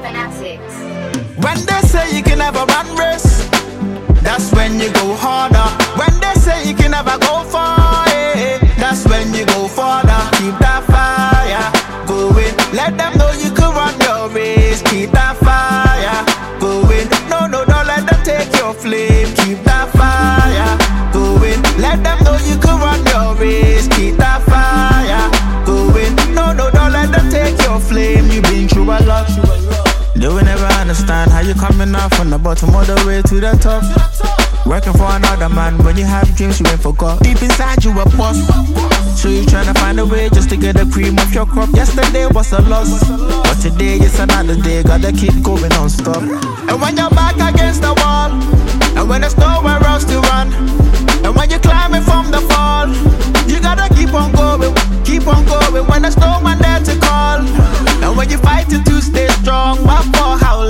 Fanatics. When they say you can never run race, that's when you go harder. When they say you can never go far, that's when you go farther. Keep that fire going. Let them know you can run your race. Keep that fire going. No, don't let them take your flame. Keep that fire going. Let them know you can run your race. Keep that fire going. No, don't let them take your flame. You've been through a lot. They will never understand how you coming off from the bottom all the way to the top. Working for another man when you have dreams you ain't forgot. Deep inside you a boss, so you tryna find a way just to get the cream off your crop. Yesterday was a loss, but today is another day. Gotta keep going non-stop. And when you're back against the wall, and when there's nowhere else to run, and when you're climbing from the fall, you gotta keep on going when there's no one there to call. And when you're fighting to stay strong, but for how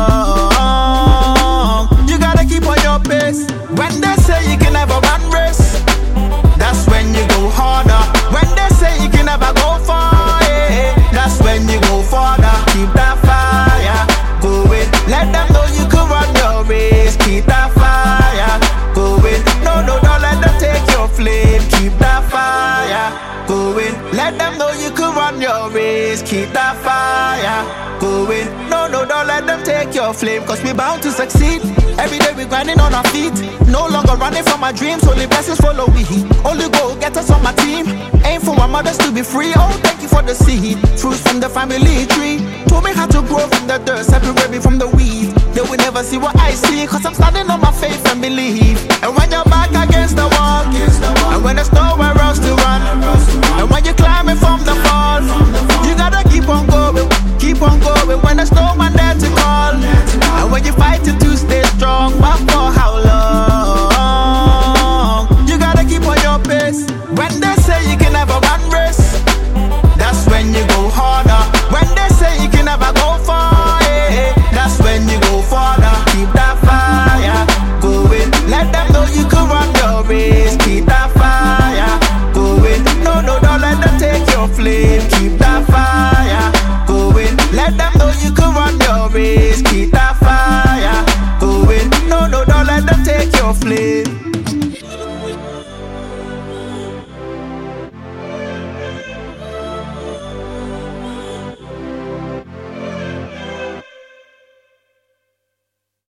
long? You gotta keep on your pace. When they say you can never run race, that's when you go harder. When they say you can never go far, that's when you go farther. Keep that fire going. Let them know you can run your race. Keep that fire going. No, don't let them take your flame. Keep that fire going. Let them know you can run your race. Keep that fire going. No, don't let them take your flame. Cause we bound to succeed. Every day we grinding on our feet. No longer running from our dreams. Only blessings follow we. Only go get us on my team. Aim for our mothers to be free. Oh, thank you for the seed. Fruits from the family tree. Told me how to grow from the dirt. Separate me from the weeds. They will never see what I see. Cause I'm standing on my faith and belief. And when you're back against the wall, and when there's nowhere else to run, and when you're climbing from the fall, you gotta keep on going when there's no one there to call. And when you're fighting to stay strong, but for how long? You gotta keep on your pace. When they say you can never run race, that's when you go harder. When they say you can never go far, that's when you go farther. Keep that fire going. Let them know you can run your race. Keep that fire going. No, don't let them take your flame. Keep that fire going. Let them know you can run your race.